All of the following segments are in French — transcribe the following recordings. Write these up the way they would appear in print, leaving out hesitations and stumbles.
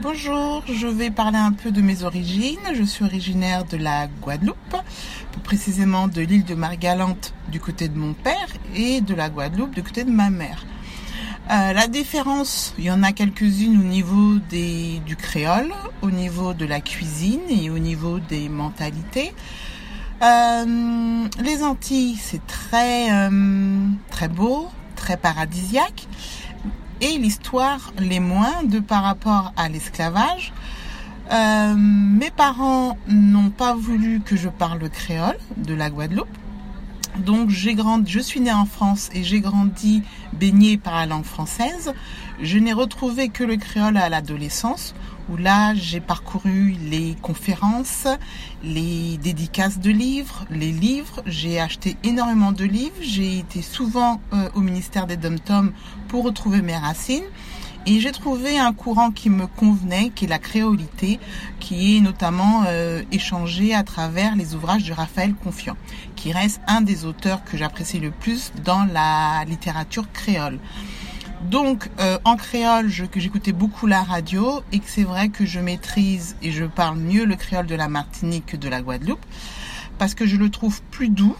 Bonjour, je vais parler un peu de mes origines. Je suis originaire de la Guadeloupe, plus précisément de l'île de Margalante du côté de mon père et de la Guadeloupe du côté de ma mère. La différence, il y en a quelques-unes au niveau du créole, au niveau de la cuisine et au niveau des mentalités. Les Antilles, c'est très beau, très paradisiaque. Et l'histoire l'est moins par rapport à l'esclavage. Mes parents n'ont pas voulu que je parle créole de la Guadeloupe. Donc je suis née en France et j'ai grandi baignée par la langue française. Je n'ai retrouvé que le créole à l'adolescence, où là j'ai parcouru les conférences, les dédicaces de livres, les livres. J'ai acheté énormément de livres. J'ai été souvent au ministère des Dom-Tom pour retrouver mes racines. Et j'ai trouvé un courant qui me convenait, qui est la créolité, qui est notamment échangé à travers les ouvrages de Raphaël Confiant, qui reste un des auteurs que j'apprécie le plus dans la littérature créole. Donc, en créole, j'écoutais beaucoup la radio et que c'est vrai que je maîtrise et je parle mieux le créole de la Martinique que de la Guadeloupe, parce que je le trouve plus doux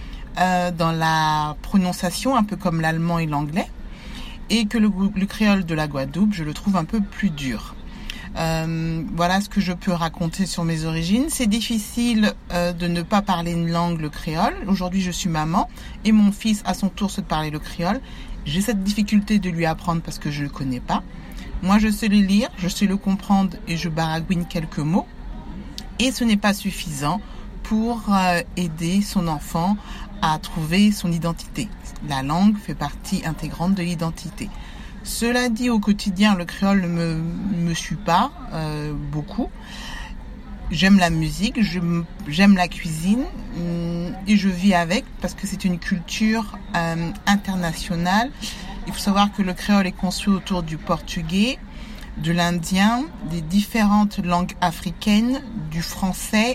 dans la prononciation, un peu comme l'allemand et l'anglais. Et que le créole de la Guadeloupe, je le trouve un peu plus dur. Voilà ce que je peux raconter sur mes origines. C'est difficile de ne pas parler une langue, le créole. Aujourd'hui, je suis maman et mon fils, à son tour, sait parler le créole. J'ai cette difficulté de lui apprendre parce que je ne le connais pas. Moi, je sais le lire, je sais le comprendre et je baragouine quelques mots. Et ce n'est pas suffisant pour aider son enfant à trouver son identité. La langue fait partie intégrante de l'identité. Cela dit, au quotidien, le créole ne me suit pas beaucoup. J'aime la musique, j'aime la cuisine et je vis avec parce que c'est une culture internationale. Il faut savoir que le créole est construit autour du portugais, de l'indien, des différentes langues africaines, du français,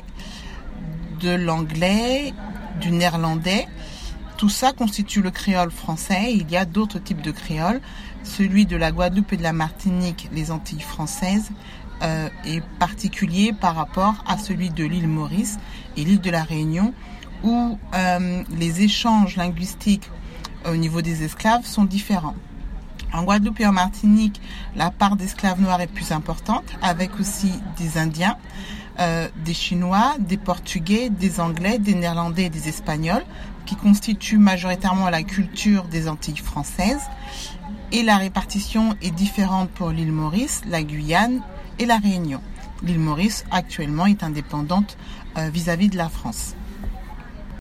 de l'anglais, du néerlandais. Tout ça constitue le créole français. Il y a d'autres types de créole. Celui de la Guadeloupe et de la Martinique, les Antilles françaises, est particulier par rapport à celui de l'île Maurice et l'île de la Réunion, où les échanges linguistiques au niveau des esclaves sont différents. En Guadeloupe et en Martinique, la part d'esclaves noirs est plus importante, avec aussi des Indiens, des Chinois, des Portugais, des Anglais, des Néerlandais et des Espagnols, qui constituent majoritairement la culture des Antilles françaises. Et la répartition est différente pour l'île Maurice, la Guyane et la Réunion. L'île Maurice, actuellement, est indépendante vis-à-vis de la France.